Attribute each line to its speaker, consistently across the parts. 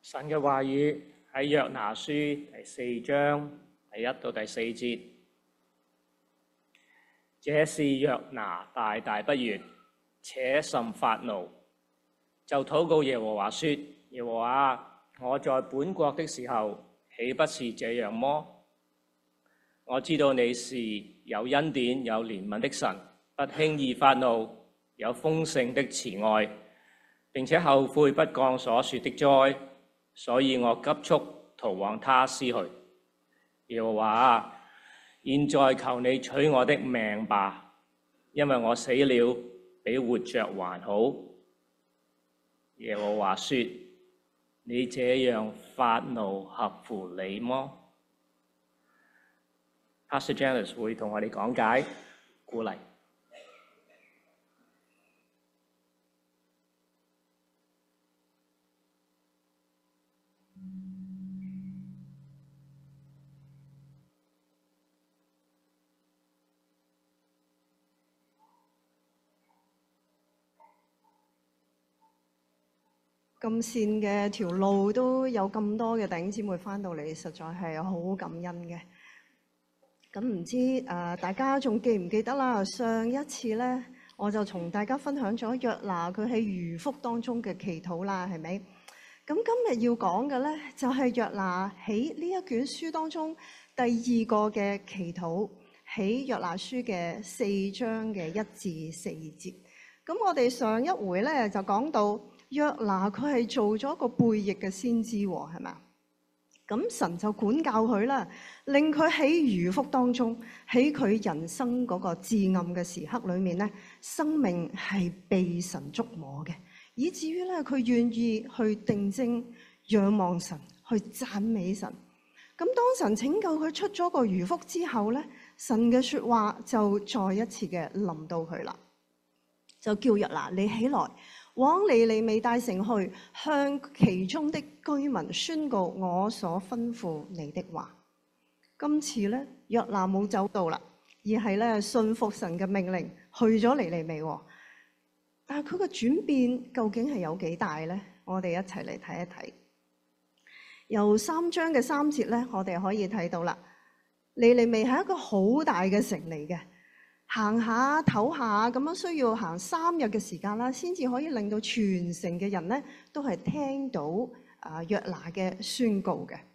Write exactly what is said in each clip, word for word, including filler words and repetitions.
Speaker 1: 神嘅話語喺約拿書第四章第一到第四節，這是約拿大大不悅，且甚發怒，就禱告耶和華說：耶和華，我在本國的時候，豈不是這樣麼？我知道你是有恩典、有憐憫的神，不輕易發怒，有豐盛的慈愛，並且後悔不降所說的災。所以我急速逃往他施去。耶和華，現在求你取我的命吧，因為我死了比活着還好。耶和華說：你這樣發怒合乎理麼？ Pastor Janice 會同我哋講解鼓勵。
Speaker 2: 咁線嘅條路都有咁多嘅弟兄姊妹翻到嚟，實在係好感恩嘅。咁唔知誒、呃、大家仲記唔記得啦？上一次咧，我就同大家分享咗約拿佢喺魚腹當中嘅祈禱啦，係咪？咁今日要講嘅咧，就係、是、約拿喺呢一卷書當中第二個嘅祈禱，喺約拿書嘅四章嘅一至四節。咁我哋上一回咧就講到。約拿佢係做咗個背逆嘅先知喎，係咪啊？咁神就管教佢啦，令佢喺魚腹當中，喺佢人生嗰個至暗嘅時刻裏面咧，生命係被神觸摸嘅，以至於咧佢願意去定睛仰望神，去讚美神。咁當神拯救佢出咗個魚腹之後咧，神嘅說話就再一次嘅臨到佢啦，就叫約拿你起來。往尼尼微大城去，向其中的居民宣告我所吩咐你的話。今次咧，約拿冇走到啦，而係咧信服神嘅命令，去咗尼尼微。但係佢個轉變究竟係有幾大咧？我哋一齊嚟睇一睇。由三章嘅三節咧，我哋可以睇到啦。尼尼微係一個好大嘅城嚟嘅。行下唞下咁樣，需要行三日嘅時間啦，先至可以令到全城嘅人咧都係聽到啊約拿嘅宣告嘅。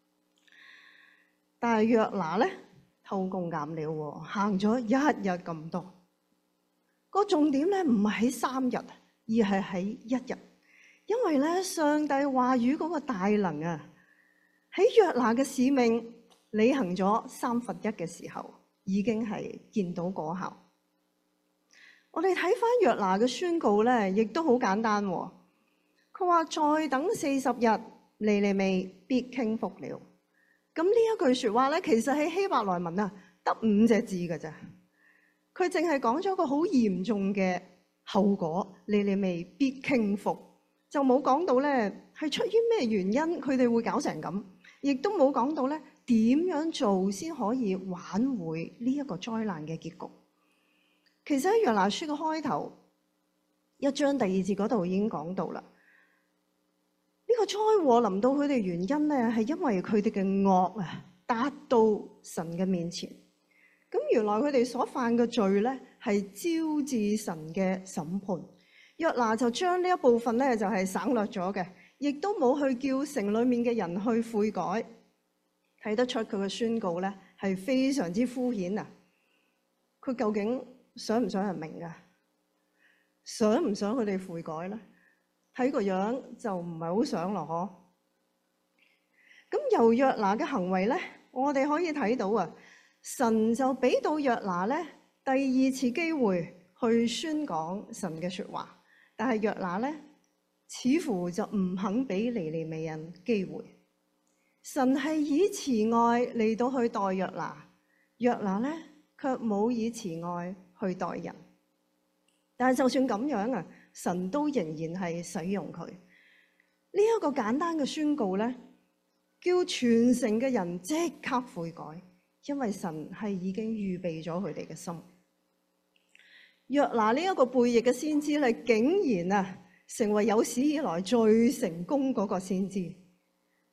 Speaker 2: 但係約拿咧偷工減料喎，行咗一日咁多。個重點咧唔係喺三日，而係喺一日，因為咧上帝話語嗰個大能啊，喺約拿嘅使命履行咗三分一嘅時候，已經係見到果效。我哋睇翻約拿嘅宣告咧，亦都好簡單。佢話再等四十日，尼尼微必傾覆了。咁呢一句說話咧，其實喺希伯來文啊，得五隻字㗎咋。佢淨係講咗個好嚴重嘅後果，尼尼微必傾覆，就冇講到咧係出於咩原因佢哋會搞成咁，亦都冇講到咧。點樣做先可以挽回呢一個災難嘅結局？其實喺約拿書嘅開頭一章第二節嗰度已經講到啦。呢個災禍臨到佢哋原因咧，係因為佢哋嘅惡啊達到神嘅面前。咁原來佢哋所犯嘅罪咧，係招致神嘅審判。約拿就將呢一部分咧就係省略咗嘅，亦都冇去叫城裡面嘅人去悔改。睇得出佢嘅宣告咧係非常之敷衍啊！佢究竟想唔想人明㗎？想唔想佢哋悔改咧？睇個樣就唔係好想咯，嗬。咁由約拿嘅行為咧，我哋可以睇到啊，神就俾到約拿咧第二次機會去宣講神嘅說話，但係約拿咧似乎就唔肯俾尼尼微人機會。神係以慈愛嚟到去待約拿，約拿咧卻冇以慈愛去待人。但係就算咁樣啊，神都仍然係使用佢。呢一個簡單嘅宣告咧，叫全城嘅人即刻悔改，因為神係已經預備咗佢哋嘅心。約拿呢一個背逆嘅先知咧，竟然啊成為有史以來最成功嗰個先知。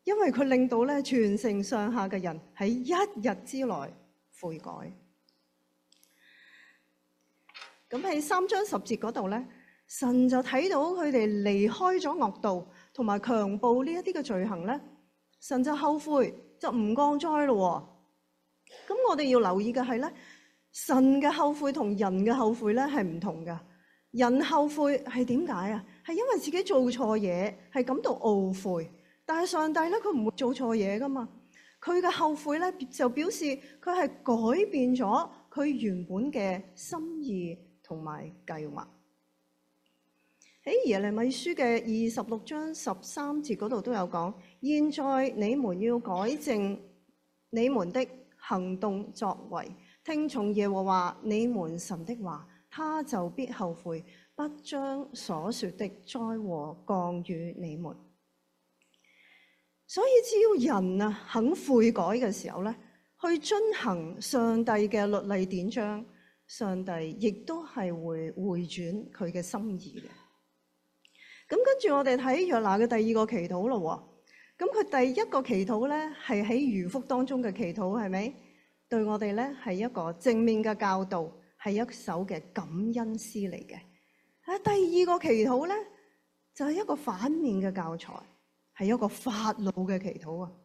Speaker 2: 因為佢令到咧全城上下嘅人喺一日之內悔改。咁喺三章十節嗰度咧，神就睇到佢哋離開咗惡道同埋強暴呢一啲嘅罪行咧，神就後悔，就唔降災咯。咁我哋要留意嘅係咧，神嘅後悔同人嘅後悔咧係唔同㗎。人後悔係點解啊？係因為自己做錯嘢，係感到懊悔。但係上帝咧，佢唔會做錯嘢噶嘛。佢嘅後悔咧，就表示佢係改變咗佢原本嘅心意同埋計劃。喺耶利米書嘅二十六章十三節嗰度都有講：現在你們要改正你們的行動作為，聽從耶和華你們神的話，他就必後悔，不將所說的災禍降與你們。所以只要人啊肯悔改嘅時候咧，去遵行上帝嘅律例典章，上帝亦都係會回轉佢嘅心意嘅。咁跟住我哋睇約拿嘅第二個祈禱咯。咁佢第一個祈禱咧係喺魚腹當中嘅祈禱，係咪？對我哋咧係一個正面嘅教導，係一首嘅感恩詩嚟嘅。啊，第二個祈禱咧就係一個反面嘅教材。係一個發怒嘅祈禱啊！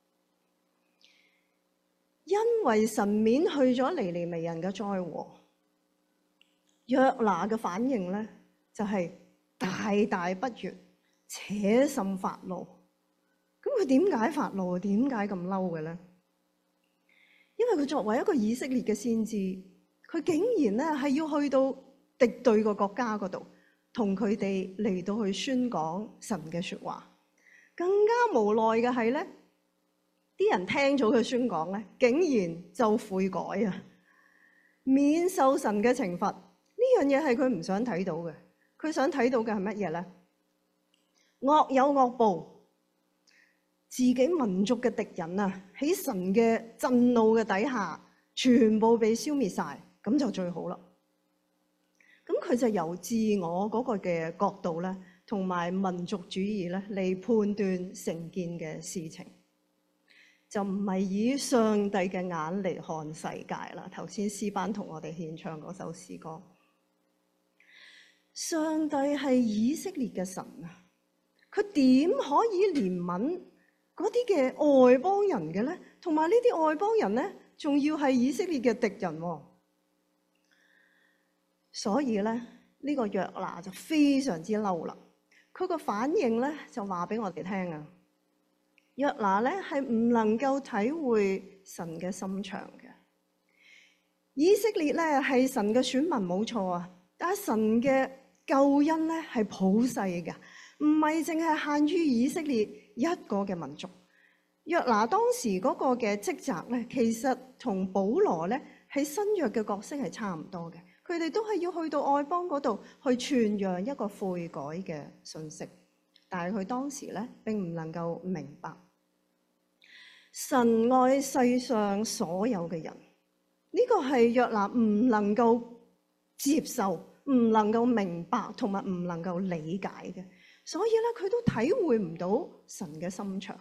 Speaker 2: 因為神免去咗尼尼微人嘅災禍，約拿嘅反應咧就係大大不悅，且甚發怒。咁佢點解發怒？點解咁嬲嘅咧？因為佢作為一個以色列嘅先知，佢竟然咧係要去到敵對個國家嗰度，同佢哋嚟到去宣講神嘅說話。更加無奈嘅係咧，啲人聽咗佢宣講咧，竟然就悔改啊，免受神嘅懲罰。呢樣嘢係佢唔想睇到嘅，佢想睇到嘅係乜嘢咧？惡有惡報，自己民族嘅敵人啊，喺神嘅震怒嘅底下，全部被消滅晒，咁就最好啦。咁佢就由自我嗰個嘅角度咧，同埋民族主義咧嚟判斷成件嘅事情，就唔係以上帝嘅眼嚟看世界啦。頭先詩班同我哋獻唱嗰首詩歌，上帝係以色列嘅神啊，佢點可以憐憫嗰啲嘅外邦人嘅咧？同埋呢啲外邦人咧，仲要係以色列嘅敵人喎。所以咧，呢個約拿就非常之嬲啦。佢個反應咧就話俾我哋聽啊，約拿咧係唔能夠體會神嘅心腸嘅。以色列咧係神嘅選民冇錯啊，但係神嘅救恩咧係普世嘅，唔係淨係限於以色列一個嘅民族。約拿當時嗰個嘅職責咧，其實同保羅咧喺新約嘅角色係差唔多嘅。佢哋都係要去到外邦嗰度去傳揚一個悔改嘅信息，但係佢當時咧並唔能夠明白神愛世上所有嘅人，呢個係約拿唔能夠接受、唔能夠明白同埋唔能夠理解嘅，所以咧佢都體會唔到神嘅心腸。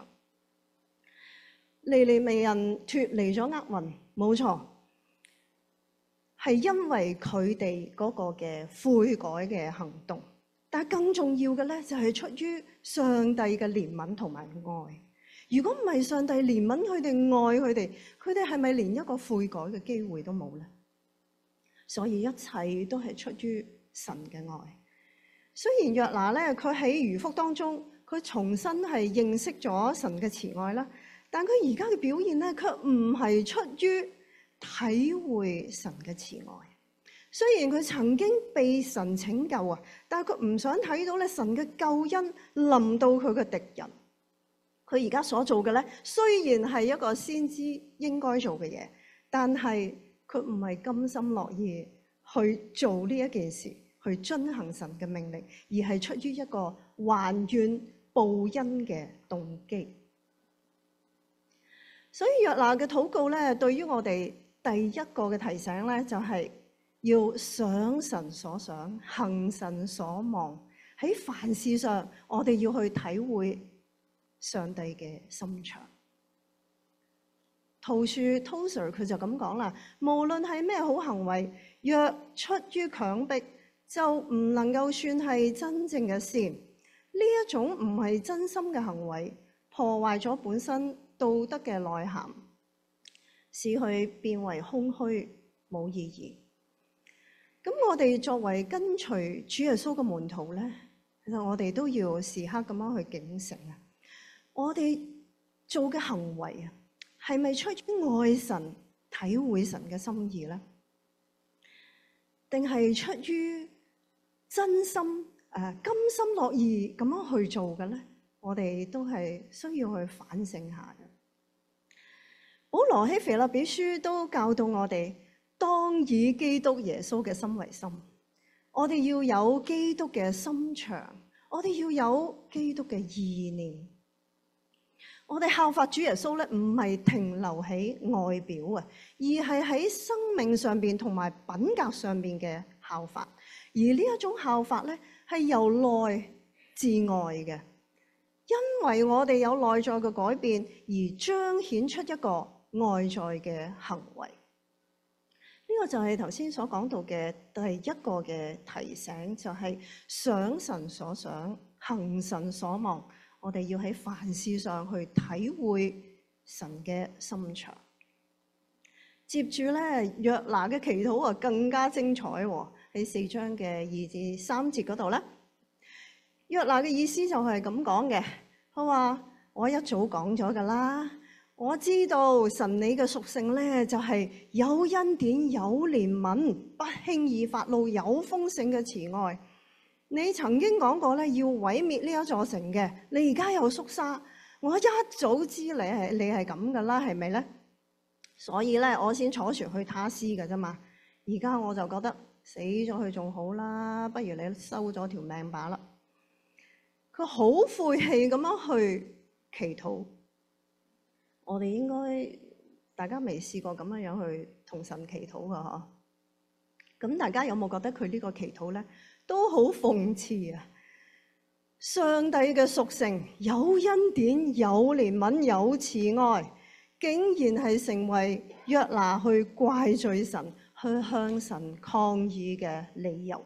Speaker 2: 尼尼微人脫離咗厄運，冇錯。係因為佢哋嗰個嘅悔改嘅行動，但係更重要嘅咧就係出於上帝嘅憐憫同埋愛。如果唔係上帝憐憫佢哋、愛佢哋，佢哋係咪連一個悔改嘅機會都冇咧？所以一切都係出於神嘅愛。雖然約拿咧，佢喺魚腹當中，佢重新係認識咗神嘅慈愛啦，但佢而家嘅表現咧，卻唔係出於體會神嘅慈愛。雖然佢曾經被神拯救啊，但係佢唔想睇到咧神嘅救恩臨到佢嘅敵人。佢而家所做嘅咧，雖然係一個先知應該做嘅嘢，但係佢唔係甘心樂意去做呢一件事，去遵行神嘅命令，而係出於一個還願報恩嘅動機。所以約拿嘅禱告咧，對於我哋第一個嘅提醒咧，就係要想神所想，行神所望。喺凡事上，我哋要去體會上帝嘅心腸。陶樹 Tozer 佢就咁講啦，無論係咩好行為，若出於強迫，就唔能夠算係真正嘅善。呢一種唔係真心嘅行為，破壞咗本身道德嘅內涵，使佢變為空虛冇意義。咁我哋作為跟隨主耶穌嘅門徒咧，其實我哋都要時刻咁樣去警醒啊！我哋做嘅行為啊，係咪出於愛神、體會神嘅心意咧？定係出於真心誒、呃、甘心樂意咁樣去做嘅咧？我哋都係需要去反省下嘅。保羅喺腓立比書都教導我哋，當以基督耶穌嘅心為心。我哋要有基督嘅心腸，我哋要有基督嘅意念。我哋效法主耶穌咧，唔係停留喺外表啊，而係喺生命上邊同埋品格上邊嘅效法。而呢一種效法咧，係由內至外嘅，因為我哋有內在嘅改變，而彰顯出一個外在嘅行為。呢個就係頭先所講到嘅第一個嘅提醒，就係想神所想，行神所望。我哋要喺凡事上去體會神嘅心腸。接住咧，約拿嘅祈禱啊，更加精彩喎！喺四章嘅二至三節嗰度咧，約拿嘅意思就係咁講嘅。佢話：我一早講咗㗎啦，我知道神你嘅屬性咧，就係有恩典、有憐憫、不輕易發怒、有豐盛嘅慈愛。你曾經講過咧，要毀滅呢一座城嘅，你而家又縮沙，我一早知你係你係咁噶啦，係咪咧？所以咧，我先坐船去他施㗎啫嘛。而家我就覺得死咗佢仲好啦，不如你收咗條命把啦。佢好晦氣咁樣去祈禱。我哋應該大家未試過咁樣樣去同神祈禱㗎嗬？咁大家有冇覺得佢呢個祈禱咧？都好諷刺啊！上帝嘅屬性有恩典、有憐憫、有慈愛，竟然係成為約拿去怪罪神、去向神抗議嘅理由。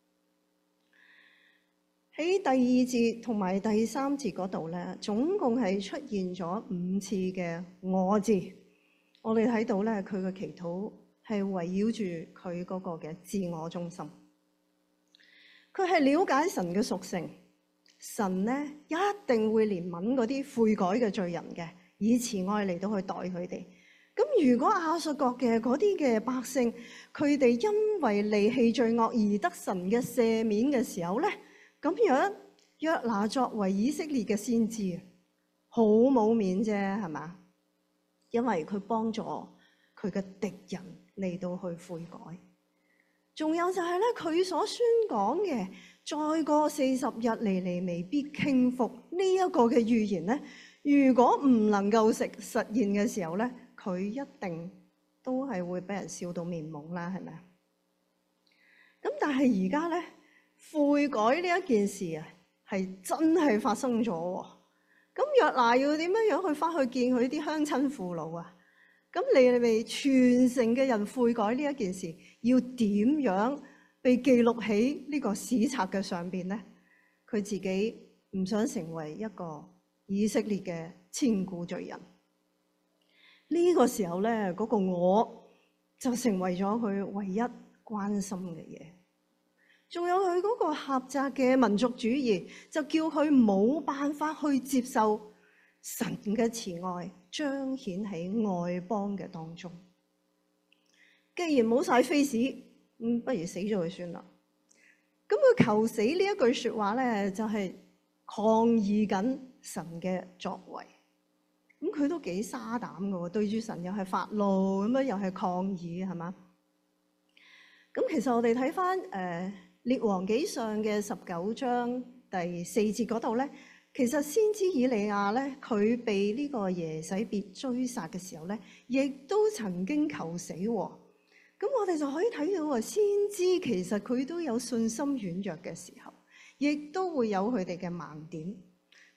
Speaker 2: 喺第二節同埋第三節嗰度咧，總共係出現咗五次嘅我字。我哋睇到咧，佢嘅祈禱係圍繞住佢嗰個嘅自我中心。佢係了解神嘅屬性，神咧一定會憐憫嗰啲悔改嘅罪人嘅，以慈愛嚟到去待佢哋。咁如果亞述國嘅嗰啲嘅百姓，佢哋因為離棄罪惡而得神嘅赦免嘅時候咧，咁樣約拿作為以色列嘅先知，好冇面啫，係嘛？因為佢幫助佢嘅敵人嚟到去悔改。仲有就係咧，佢所宣講嘅再過四十日尼尼微必傾覆呢一個嘅預言咧，如果唔能夠實實現嘅時候咧，佢一定都係會俾人笑到面懵啦，係咪啊？咁但係而家咧，悔改呢一件事啊，係真係發生咗喎。咁約拿要點樣樣去翻去見佢啲鄉親父老啊？咁尼尼微全城嘅人悔改呢一件事，要點樣被記錄喺呢個史冊嘅上邊咧？佢自己唔想成為一個以色列嘅千古罪人。呢個時候咧，嗰個我就成為咗佢唯一關心嘅嘢。仲有佢嗰個狹窄嘅民族主義，就叫佢冇辦法去接受神嘅慈愛彰顯喺外邦嘅當中。既然冇晒 face，咁不如死咗佢算啦。咁佢求死呢一句說話咧，就係抗議緊神嘅作為。咁佢都幾沙膽噶，對住神又係發怒，咁樣又係抗議，係嘛？咁其實我哋睇翻誒列王紀上嘅十九章第四節嗰度咧，其實先知以利亞咧，佢被呢個耶洗別追殺嘅時候咧，亦都曾經求死喎。咁我哋就可以睇到啊，先知其實佢都有信心軟弱嘅時候，亦都會有佢哋嘅盲點。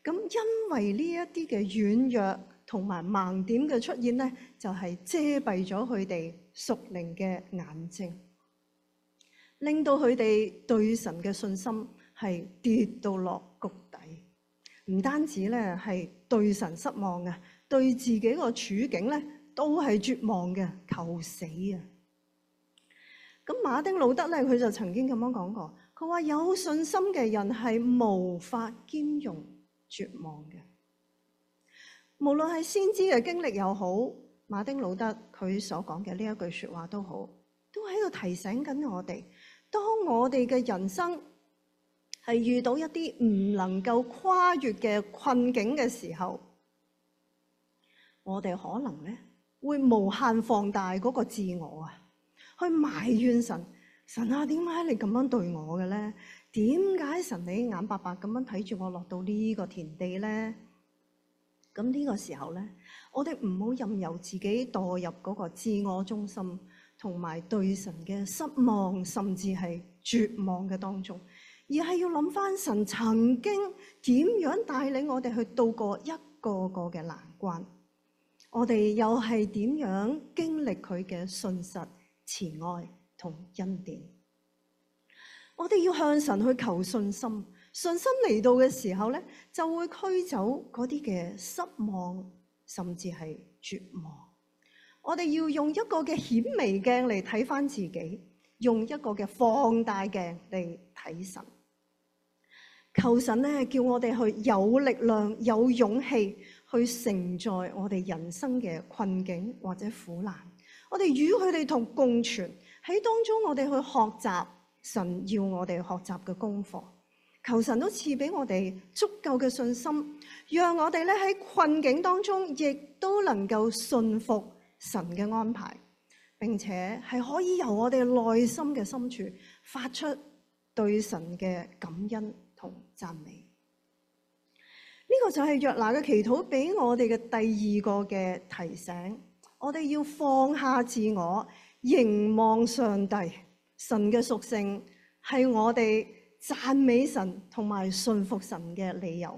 Speaker 2: 咁因為呢一啲嘅軟弱同埋盲點嘅出現咧，就係遮蔽咗佢哋屬靈嘅眼睛，令到佢哋對神嘅信心係跌到落谷底。唔單止咧係對神失望嘅，對自己個處境咧都係絕望嘅，求死啊！咁馬丁路德咧，佢就曾經咁樣講過，佢話有信心嘅人係無法兼容絕望嘅。無論係先知嘅經歷又好，馬丁路德佢所講嘅呢一句說話都好，都喺度提醒緊我哋，當我哋嘅人生係遇到一啲唔能夠跨越嘅困境嘅時候，我哋可能咧會無限放大嗰個自我啊，去埋怨神，神啊，點解你咁樣對我嘅咧？點解神你眼白白咁樣睇住我落到呢個田地咧？咁呢個時候咧，我哋唔好任由自己墮入嗰個自我中心，同埋對神嘅失望，甚至係絕望嘅當中，而係要諗翻神曾經點樣帶領我哋去度過一個個嘅難關，我哋又係點樣經歷佢嘅信實、慈愛同恩典。我哋要向神去求信心，信心嚟到嘅時候咧，就會驅走嗰啲嘅失望，甚至係絕望。我哋要用一個嘅顯微鏡嚟睇翻自己，用一個嘅放大鏡嚟睇神。求神咧，叫我哋去有力量、有勇氣去承載我哋人生嘅困境或者苦難。我哋與佢哋同共存，喺當中我哋去學習神要我哋學習嘅功課。求神都賜俾我哋足夠嘅信心，讓我哋咧喺困境當中，亦都能夠信服神嘅安排，並且係可以由我哋內心嘅深處發出對神嘅感恩同讚美。呢個就係約拿嘅祈禱俾我哋嘅第二個嘅提醒，我哋要放下自我，凝望上帝。神嘅屬性係我哋讚美神同埋信服神嘅理由。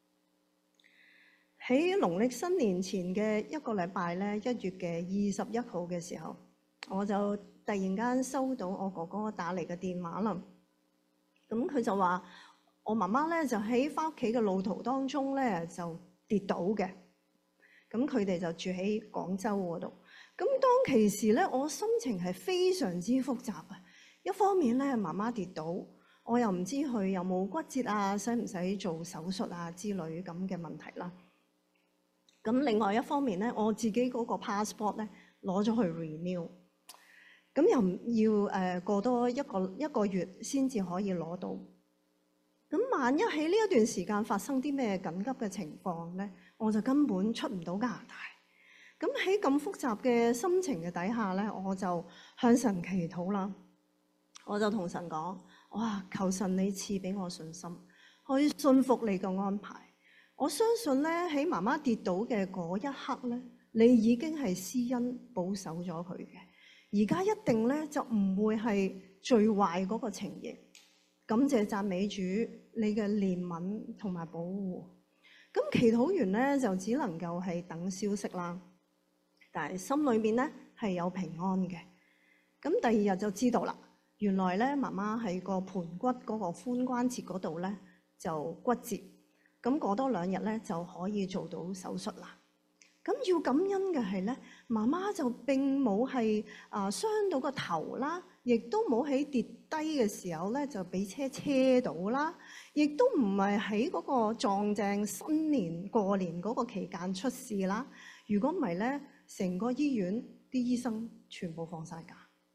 Speaker 2: 喺農曆新年前嘅一個禮拜咧，一月嘅二十一號嘅時候，我就突然間收到我哥哥打嚟嘅電話啦。咁佢就話我媽媽咧就喺翻屋企嘅路途當中咧就跌倒嘅。咁佢哋就住喺廣州嗰度。咁當其時咧，我心情係非常之複雜啊。一方面咧，媽媽跌倒，我又唔知佢有冇骨折啊，使唔使做手術啊之類咁嘅問題啦。咁另外一方面咧，我自己嗰個 passport 咧攞咗去 renew，咁又要誒過多一個一個月先至可以攞到。咁萬一喺呢一段時間發生啲咩緊急嘅情況咧，我就根本出唔到加拿大。咁喺咁複雜嘅心情嘅底下咧，我就向神祈禱啦。我就同神講：哇，求神你賜俾我信心，可以信服你嘅安排。我相信咧，喺媽媽跌倒嘅嗰一刻咧，你已經係施恩保守咗佢嘅。而家一定咧就唔會係最壞嗰個情形。感謝讚美主，你嘅憐憫同埋保護。咁祈禱完咧，就只能夠係等消息啦。但係心裏面咧係有平安嘅。咁第二日就知道啦。原來咧，媽媽喺個盤骨嗰個髖關節嗰度咧就骨折，咁過多兩日咧就可以做到手術啦。咁要感恩嘅係咧，媽媽就並冇係啊傷到個頭啦，亦都冇喺跌低嘅時候咧就俾車車到啦，亦都唔係喺嗰個撞正新年過年嗰個期間出事啦。如果唔係咧，成個醫院啲醫生全部放晒假。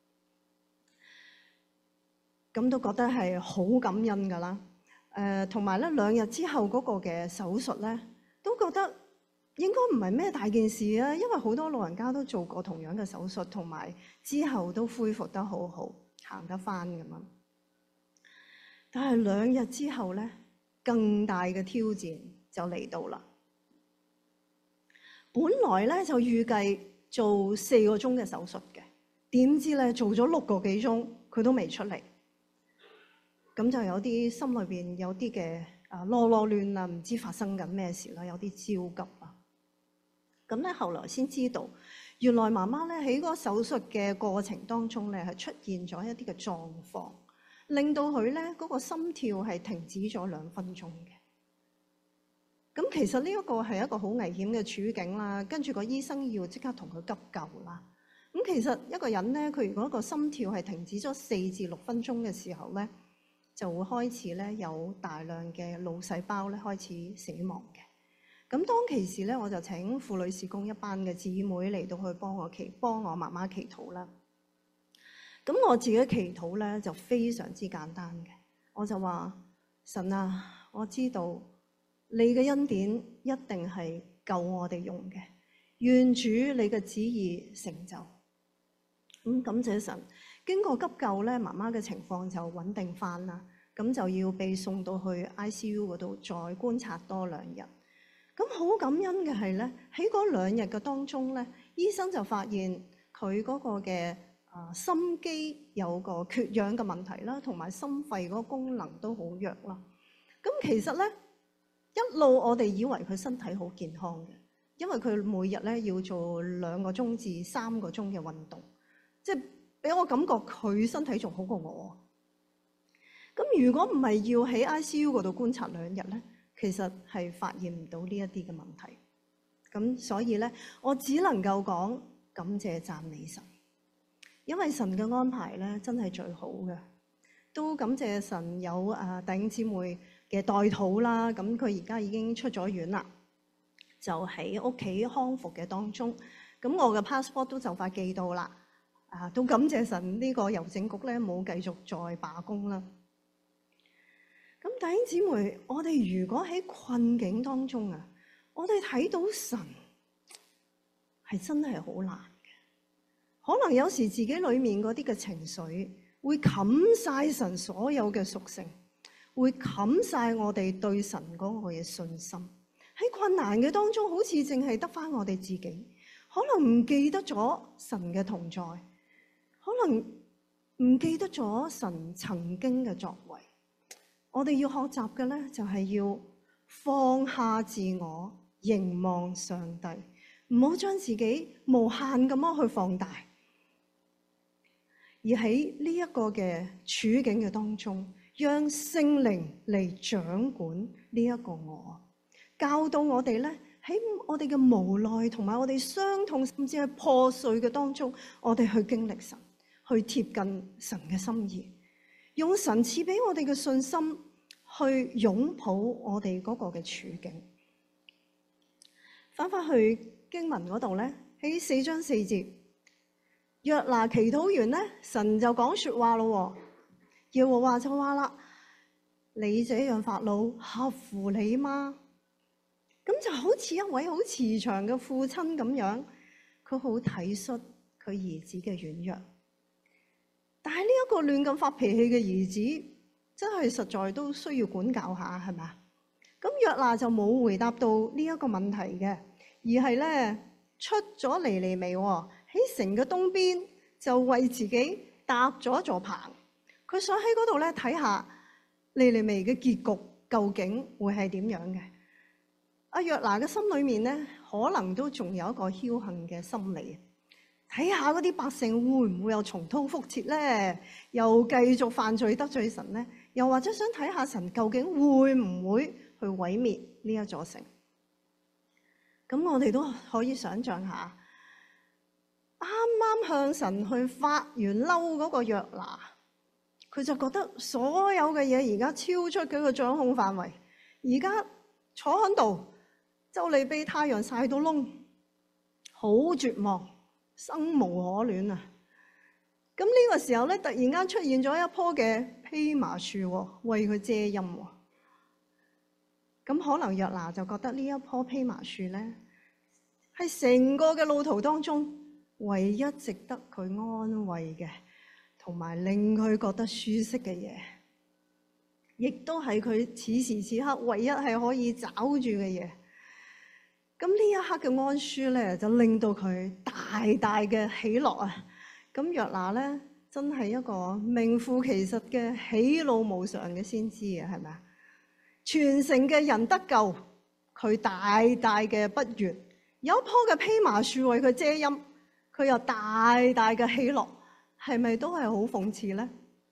Speaker 2: 咁都覺得係好感恩㗎啦，誒同埋咧兩日之後嗰個嘅手術咧，都覺得應該唔係咩大件事啊，因為好多老人家都做過同樣嘅手術，同埋之後都恢復得好好，行得返咁樣。但係兩日之後咧，更大嘅挑戰就嚟到啦。本來咧就預計做四個鐘嘅手術嘅，點知咧做咗六個幾鐘，佢都未出嚟。咁就有啲心裏邊有啲嘅啊囉囉攣啦，唔知發生緊咩事啦，有啲焦急啊。咁咧後來先知道，原來媽媽咧喺嗰個手術嘅過程當中咧係出現咗一啲嘅狀況，令到佢咧嗰個心跳係停止咗兩分鐘嘅。咁其實呢一個係一個好危險嘅處境啦，跟住個醫生要即刻同佢急救啦。咁其實一個人咧，佢如果個心跳係停止咗四至六分鐘嘅時候咧，就會開始咧有大量嘅腦細胞咧開始死亡嘅。咁當其時咧，我就請婦女事工一班嘅姊妹嚟到去幫我祈幫我媽媽祈禱啦。咁我自己祈禱咧就非常之簡單嘅，我就話：神啊，我知道你嘅恩典一定係夠我哋用嘅，願主你嘅旨意成就。咁感謝神，經過急救咧，媽媽嘅情況就穩定翻啦。咁就要被送到去 I C U 嗰度再觀察多兩日。咁好感恩嘅係咧，喺嗰兩日嘅當中咧，醫生就發現佢嗰個嘅啊心肌有個缺氧嘅問題啦，同埋心肺嗰個功能都好弱啦。咁其實咧，一路我哋以為佢身體好健康嘅，因為佢每日咧要做兩個鐘至三個鐘嘅運動。即係俾我感覺佢身體仲好過我。咁如果唔係要喺 I C U 嗰度觀察兩日咧，其實係發現唔到呢一啲嘅問題。咁所以咧，我只能夠講感謝讚美神，因為神嘅安排咧真係最好嘅。都感謝神有啊弟兄姊妹嘅代禱啦。咁佢而家已經出咗院啦，就喺屋企康復嘅當中。咁我嘅 passport 都就快寄到啦。啊，都感謝神呢個郵政局咧冇繼續再罷工啦。咁弟兄姊妹，我哋如果喺困境當中啊，我哋睇到神係真係好難嘅。可能有時自己裏面嗰啲嘅情緒會冚晒神所有嘅屬性，會冚晒我哋對神嗰個嘅信心。喺困難嘅當中，好似淨係得返我哋自己，可能唔記得咗神嘅同在。可能唔記得咗神曾經嘅作為，我哋要學習嘅咧就係要放下自我，凝望上帝，唔好將自己無限咁樣去放大，而喺呢一個嘅處境嘅當中，讓聖靈嚟掌管呢一個我，教導我哋咧喺我哋嘅無奈同埋我哋傷痛甚至係破碎嘅當中，我哋去經歷神。去貼近神嘅心意，用神賜俾我哋嘅信心去擁抱我哋嗰個嘅處境。翻返去經文嗰度咧，喺四章四節，約拿祈禱完咧，神就講說話咯。耶和華就話啦：你這樣法老合乎你嗎？咁就好似一位好慈祥嘅父親咁樣，佢好體恤佢兒子嘅軟弱。但係呢一個亂咁發脾氣嘅兒子，真係實在都需要管教下，係咪啊？咁約拿就冇回答到呢一個問題嘅，而係咧出咗尼尼微喎，喺城嘅東邊就為自己搭咗一座棚，佢想喺嗰度咧睇下尼尼微嘅結局究竟會係點樣嘅。阿約拿嘅心裏面咧，可能都仲有一個僥倖嘅心理。睇下嗰啲百姓會唔會又重蹈覆轍咧？又繼續犯罪得罪神咧？又或者想睇下神究竟會唔會去毀滅呢一座城？咁我哋都可以想像下，啱啱向神去發完嬲嗰個約拿，佢就覺得所有嘅嘢而家超出佢嘅掌控範圍，而家坐喺度就嚟被太陽曬到窿，好絕望。生無可戀啊！咁呢個時候咧，突然間出現咗一棵嘅蓖麻樹，為佢遮陰。咁可能約拿就覺得呢一棵蓖麻樹咧，係成個嘅路途當中唯一值得佢安慰嘅，同埋令佢覺得舒適嘅嘢，亦都係佢此時此刻唯一係可以找住嘅嘢。咁呢一刻嘅安舒咧，就令到佢大大嘅喜樂啊！咁約拿咧，真係一個名副其實嘅喜怒無常嘅先知啊，係咪啊？ 全城嘅人得救，佢大大嘅不悅。有一棵嘅蓖麻樹為佢遮陰，佢又大大嘅喜樂，係咪都係好諷刺咧？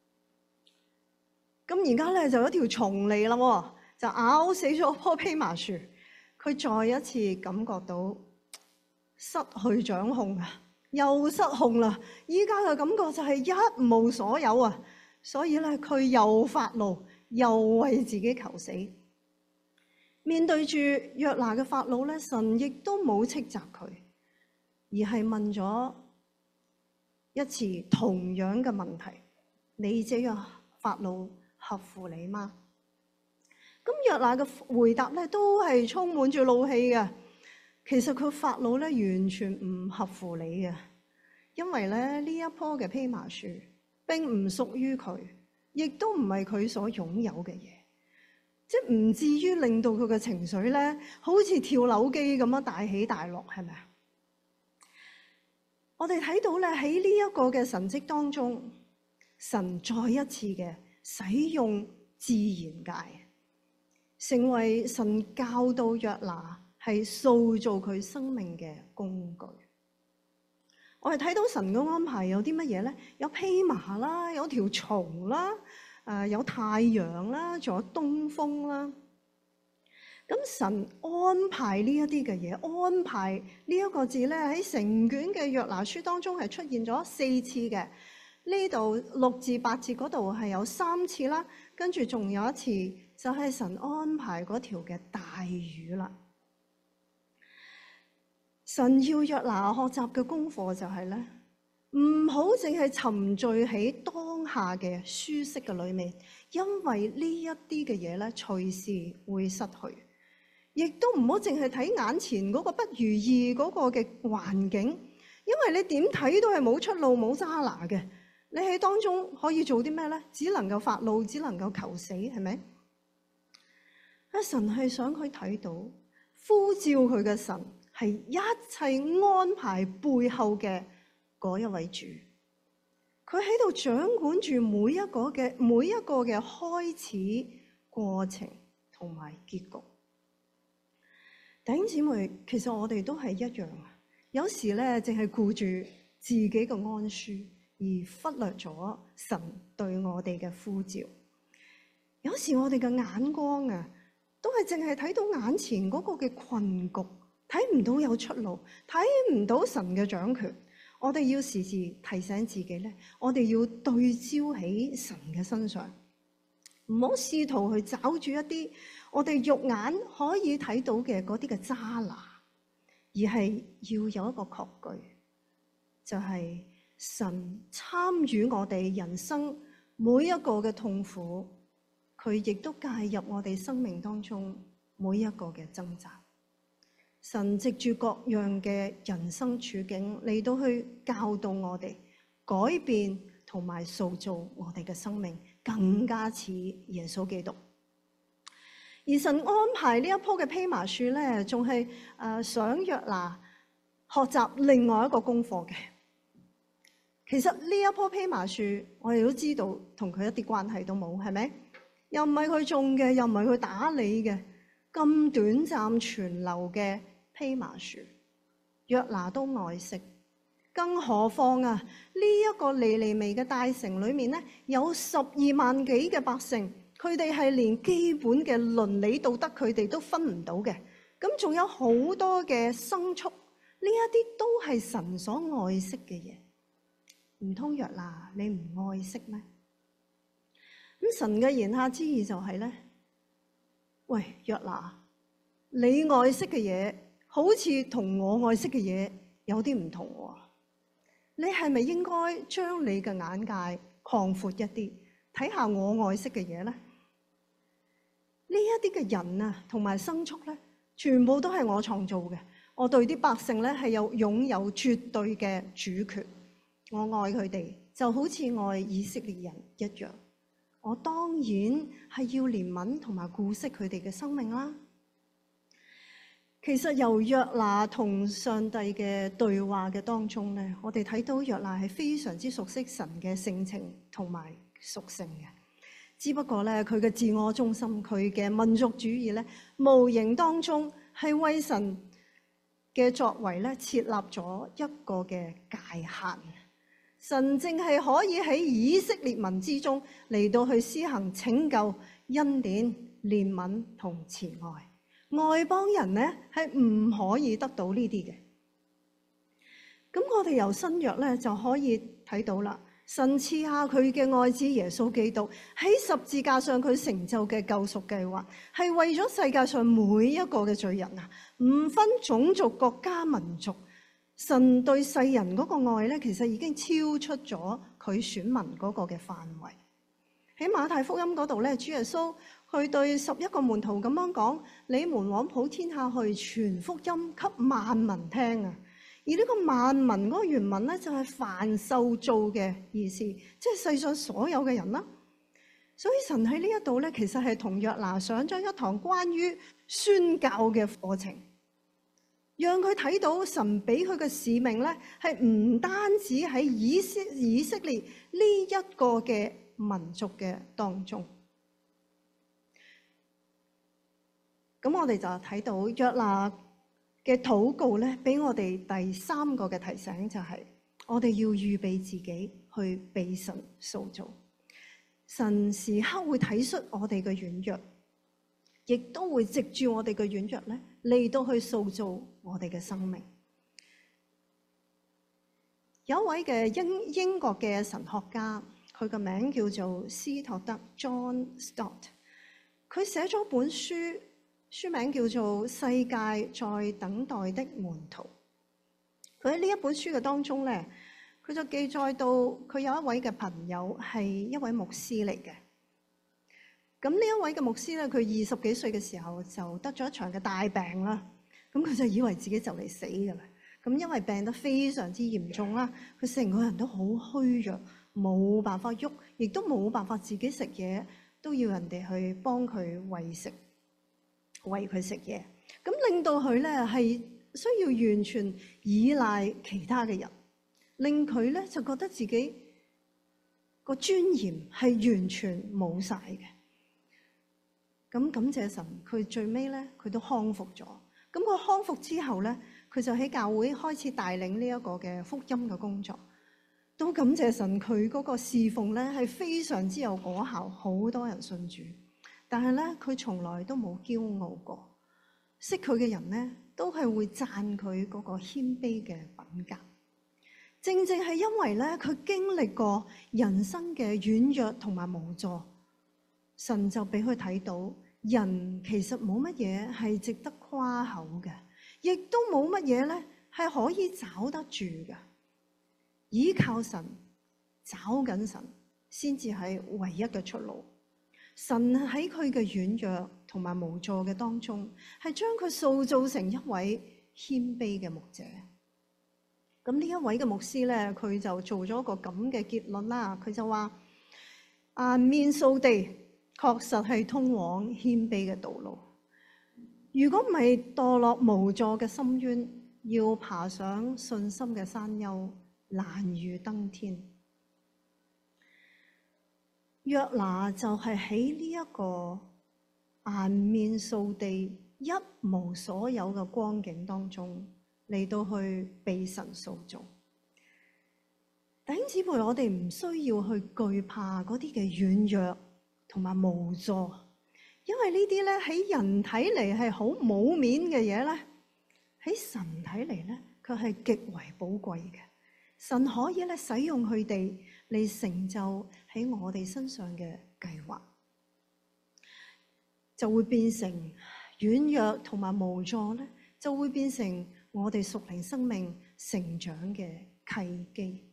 Speaker 2: 咁而家咧就有一條蟲嚟啦，就咬死咗棵蓖麻樹。佢再一次感覺到失去掌控啊，又失控啦！依家嘅感覺就係一無所有啊，所以咧佢又發怒，又為自己求死。面對住約拿嘅發怒咧，神亦都冇斥責佢，而係問咗一次同樣嘅問題：你這樣發怒合乎你嗎？咁約拿嘅回答咧，都係充滿住怒氣嘅。其實佢發怒咧，完全唔合乎理嘅，因為咧呢一棵嘅蓖麻樹並唔屬於佢，亦都唔係佢所擁有嘅嘢，即係唔至於令到佢嘅情緒咧，好似跳樓機咁樣大起大落，係咪啊？我哋睇到咧喺呢一個嘅神蹟當中，神再一次嘅使用自然界，成為神教導約拿係塑造佢生命嘅工具。我哋睇到神嘅安排有啲乜嘢咧？有蓖麻啦，有條蟲啦，誒有太陽啦，仲有東風啦。咁神安排呢一啲嘅嘢，安排呢一個字咧喺成卷嘅約拿書當中係出現咗四次嘅。呢度六至八節嗰度係有三次啦，跟住仲有一次就係神安排嗰條嘅大魚啦。神要約拿學習嘅功課就係咧，唔好淨係沉醉喺當下嘅舒適嘅裏面，因為呢一啲嘅嘢咧隨時會失去，亦都唔好淨係睇眼前嗰個不如意嗰個嘅環境，因為你點睇都係冇出路冇揸拿嘅。你喺當中可以做啲咩咧？只能夠發怒，只能夠求死，係咪？阿神係想佢睇到呼召佢嘅神係一切安排背後嘅嗰一位主，佢喺度掌管住每一個嘅每一個嘅開始、過程同埋結局。弟兄姊妹，其實我哋都係一樣啊！有時咧，淨係顧住自己嘅安舒，而忽略咗神對我哋嘅呼召。有時我哋嘅眼光啊，都係淨係睇到眼前嗰個嘅困局，睇唔到有出路，睇唔到神嘅掌權。我哋要時時提醒自己咧，我哋要對焦喺神嘅身上，唔好試圖去找住一啲我哋肉眼可以睇到嘅嗰啲嘅渣拿，而係要有一個確據，就係、是、神參與我哋人生每一個嘅痛苦，佢亦都介入我哋生命當中每一個嘅掙扎。神藉住各樣嘅人生處境嚟到去教導我哋，改變同埋塑造我哋嘅生命，更加似耶穌基督。而神安排呢一棵嘅蓖麻樹咧，仲係誒想約拿學習另外一個功課嘅。其實呢一棵蓖麻樹，我哋都知道同佢一啲關係都冇，係咪？又唔係佢種嘅，又唔係佢打理嘅，咁短暫存留嘅蓖麻樹，約拿都愛惜。更何況啊，呢、這、一個尼尼微嘅大城裏面咧，有十二萬幾嘅百姓，佢哋係連基本嘅倫理道德佢哋都分唔到嘅。咁仲有好多嘅牲畜，呢一啲都係神所愛惜嘅嘢。唔通約拿你唔愛惜咩？咁神嘅言下之意就係咧，喂，約拿，你愛惜嘅嘢好似同我愛惜嘅嘢有啲唔同喎。你係咪應該將你嘅眼界擴闊一啲，睇下我愛惜嘅嘢咧？呢一啲嘅人啊，同埋牲畜咧，全部都係我創造嘅。我對啲百姓咧係有擁有絕對嘅主權。我愛佢哋就好似愛以色列人一樣。我當然係要憐憫同埋顧惜佢哋嘅生命啦。其實由約拿同上帝嘅對話嘅當中咧，我哋睇到約拿係非常之熟悉神嘅性情同埋屬性嘅。 只不過咧，佢嘅自我中心，佢嘅民族主義咧，無形當中係為神嘅作為咧設立咗一個嘅界限。神淨係可以喺以色列民之中嚟到去施行拯救、恩典、憐憫同慈愛，外邦人咧係唔可以得到呢啲嘅。咁我哋由新約咧就可以睇到啦，神賜下佢嘅愛子耶穌基督喺十字架上佢成就嘅救贖計劃，係為咗世界上每一個嘅罪人啊，唔分種族、國家、民族。神對世人嗰個愛咧，其實已經超出咗佢選民嗰個嘅範圍。喺馬太福音嗰度咧，主耶穌去對十一個門徒咁樣講：你們往普天下去，傳福音給萬民聽啊！而呢個萬民嗰個原文咧，就係凡受造嘅意思，即係世上所有嘅人啦。所以神喺呢一度咧，其實係同約拿上咗一堂關於宣教嘅課程，讓佢睇到神俾佢嘅使命咧，係唔單止喺以色以色列呢一個嘅民族嘅當中。咁我哋就睇到約拿嘅禱告咧，俾我哋第三個嘅提醒就係，我哋要預備自己去被神塑造。神時刻會體恤我哋嘅軟弱，亦都會藉住我哋嘅軟弱咧嚟到去塑造我哋嘅生命。有一位嘅英英國嘅神學家，佢個名叫做斯托德 John Stott， 佢寫咗本書。書名叫做《世界在等待的門徒》。佢喺呢一本書嘅當中咧，佢就記載到佢有一位嘅朋友係一位牧師嚟嘅。咁呢一位嘅牧師咧，佢二十幾歲嘅時候就得咗一場嘅大病啦。咁佢就以為自己就嚟死㗎啦。咁因為病得非常之嚴重啦，佢成個人都好虛弱，冇辦法喐，亦都冇辦法自己食嘢，都要人哋去幫佢餵食。餵佢食嘢，咁令到佢咧係需要完全依賴其他嘅人，令佢咧就覺得自己個尊嚴係完全冇晒嘅。咁感謝神，佢最尾咧佢都康復咗。咁佢康復之後咧，佢就喺教會開始帶領呢一個嘅福音嘅工作。都感謝神，佢嗰個侍奉咧係非常之有果效，好多人信主。但係咧，佢從來都冇驕傲過。識佢嘅人咧，都係會讚佢嗰個謙卑嘅品格。正正係因為咧，佢經歷過人生嘅軟弱同埋無助，神就俾佢睇到，人其實冇乜嘢係值得誇口嘅，亦都冇乜嘢咧係可以找得住嘅。依靠神，找緊神，先至係唯一嘅出路。神喺佢嘅軟弱同埋無助嘅當中，係將佢塑造成一位謙卑嘅牧者。咁呢一位嘅牧師咧，佢就做咗一個咁嘅結論啦。佢就話：顏面掃地，確實係通往謙卑嘅道路。如果唔係墮落無助嘅深淵，要爬上信心嘅山丘，難如登天。約拿就係喺呢一個顏面掃地、一無所有嘅光景當中嚟到去被神塑造。弟兄姊妹，我哋唔需要去懼怕嗰啲嘅軟弱同埋無助，因為呢啲咧喺人睇嚟係好冇面嘅嘢咧，喺神睇嚟咧，佢係極為寶貴嘅。神可以咧使用佢哋嚟成就喺我哋身上嘅計劃，就會變成軟弱同埋無助咧，就會變成我哋屬靈生命成長嘅契機。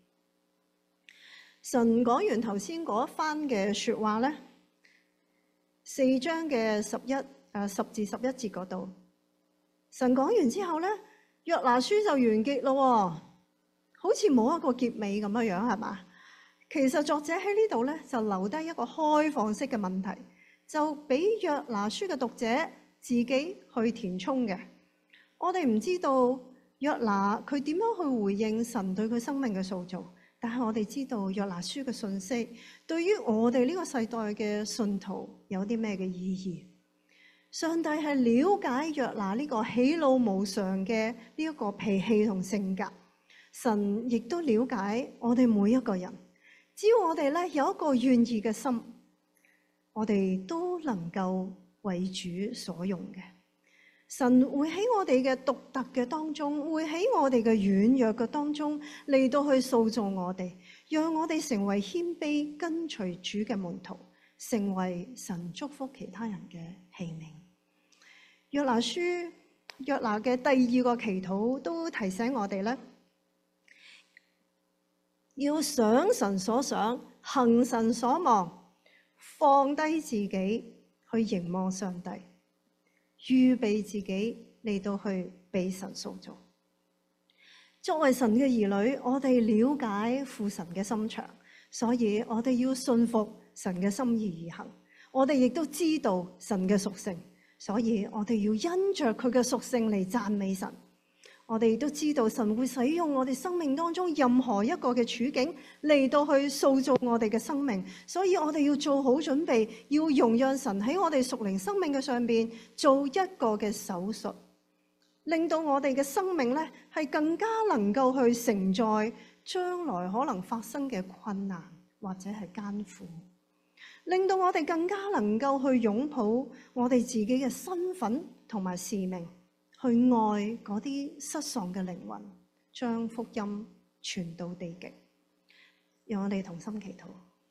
Speaker 2: 神講完頭先嗰一番嘅說話咧，四章嘅十一誒十至十一節嗰度，神講完之後咧，約拿書就完結咯。好似冇一個結尾咁樣樣，係嘛？其實作者喺呢度咧就留低一個開放式嘅問題，就俾約拿書嘅讀者自己去填充嘅。我哋唔知道約拿佢點樣去回應神對佢生命嘅塑造， 但係我哋知道約拿書嘅信息對於我哋呢個世代嘅信徒有啲咩嘅意義？上帝係了解約拿呢個喜怒無常嘅呢一個脾氣同性格，神亦都了解我哋每一個人。只要我哋咧有一個願意嘅心，我哋都能夠為主所用嘅。神會喺我哋嘅獨特嘅當中，會喺我哋嘅軟弱嘅當中嚟到去塑造我哋，讓我哋成為謙卑跟隨主嘅門徒，成為神祝福其他人嘅器皿。約拿書約拿嘅第二個祈禱都提醒我哋咧，要想神所想，行神所望，放低自己去凝望上帝，預備自己嚟到去被神塑造。作為神嘅兒女，我哋了解父神嘅心腸，所以我哋要信服神嘅心意而行。我哋亦都知道神嘅屬性，所以我哋要因着佢嘅屬性嚟讚美神。我哋都知道神會使用我哋生命當中任何一個嘅處境嚟到去塑造我哋嘅生命，所以我哋要做好準備，要容讓神喺我哋屬靈生命嘅上邊做一個嘅手術，令到我哋嘅生命咧係更加能夠去承載將來可能發生嘅困難或者係艱苦，令到我哋更加能夠去擁抱我哋自己嘅身份同埋使命，去愛嗰啲失喪嘅靈魂，將福音傳到地極。讓我哋同心祈禱。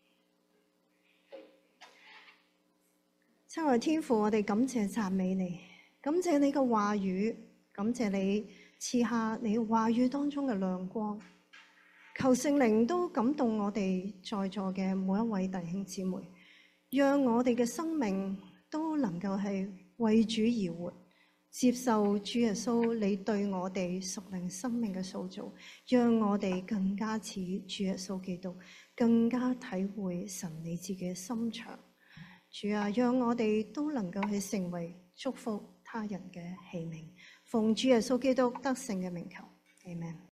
Speaker 2: 親愛天父，我哋感謝讚美你，感謝你嘅話語，感謝你賜下你話語當中嘅亮光。求聖靈都感動我哋在座嘅每一位弟兄姊妹，讓我哋嘅生命都能夠係為主而活，接受主耶穌你對我哋屬靈生命嘅塑造，讓我哋更加似主耶穌基督，更加體會神你自己嘅心腸。主啊，讓我哋都能夠去成為祝福他人嘅器皿，奉主耶穌基督得勝嘅名求，阿們。